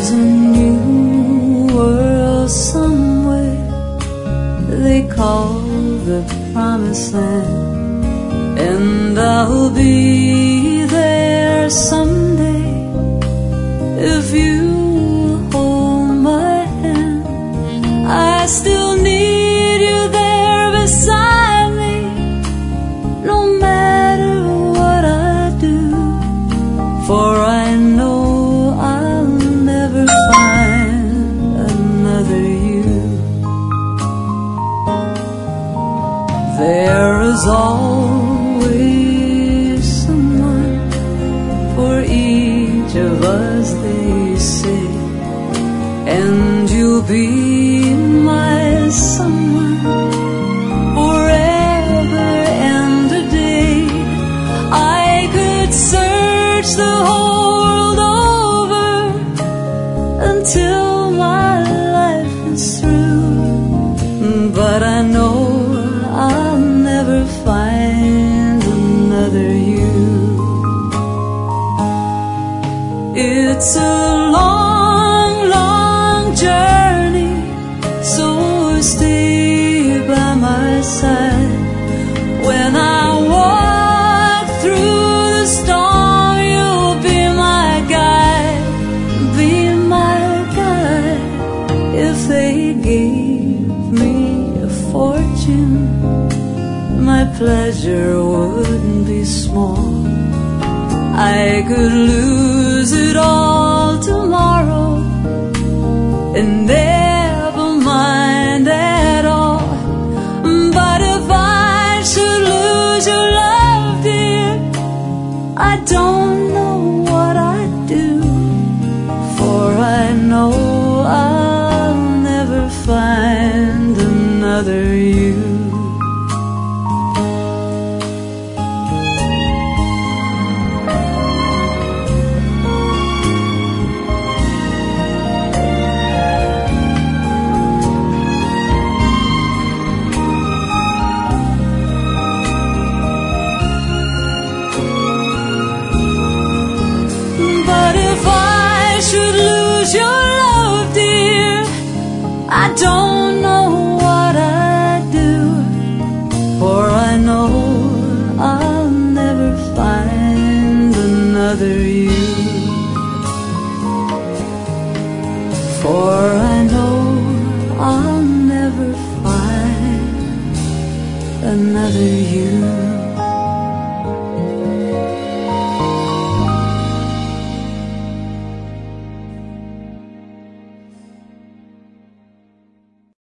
There's a new world somewhere they call the Promised Land, and I'll be there someday if you hold my hand. I still need you there beside me, no matter what I do, for I know I'll never find another you. There is always someone for each of us, they say, and you'll be my someone forever and a day. I could search the whole world over until my life is through, but I know I'll never find another you. It's a long, long journey, so stay by my side. When I walk through the storm, you'll be my guide, be my guide. If they gave me a fortune, my pleasure wouldn't be small. I could lose it all tomorrow and never mind at all. But if I should lose your love, dear, I don't know what I'd do, for I know I'll never find another you. I don't know what I'd do, for I know I'll never find another you. For I know I'll never find another you.